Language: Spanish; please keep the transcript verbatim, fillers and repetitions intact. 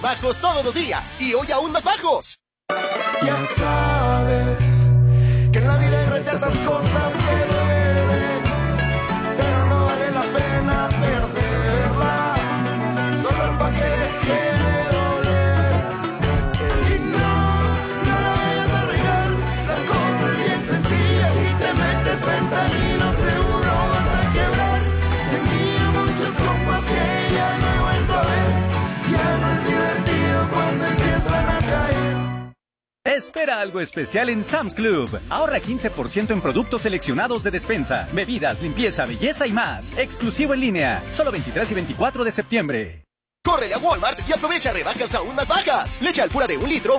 Bajos todos los días y hoy aún más bajos. Ya sabes que en la vida hay tantas cosas que duelen, pero no vale la pena perderla, solo pa' que deje de doler. Y no, no la vayas a regar, la cosa es bien sencilla, si te metes fentanilo seguro vas a quebrar. Tenía muchos compas que ya no he vuelto a ver, ya no es divertido cuando empiezan a caer. Espera algo especial en Sam's Club. Ahorra quince por ciento en productos seleccionados de despensa, bebidas, limpieza, belleza y más. Exclusivo en línea. Solo veintitrés y veinticuatro de septiembre. Córrele a Walmart y aprovecha rebajas aún más bajas. Leche Alpura de un litro,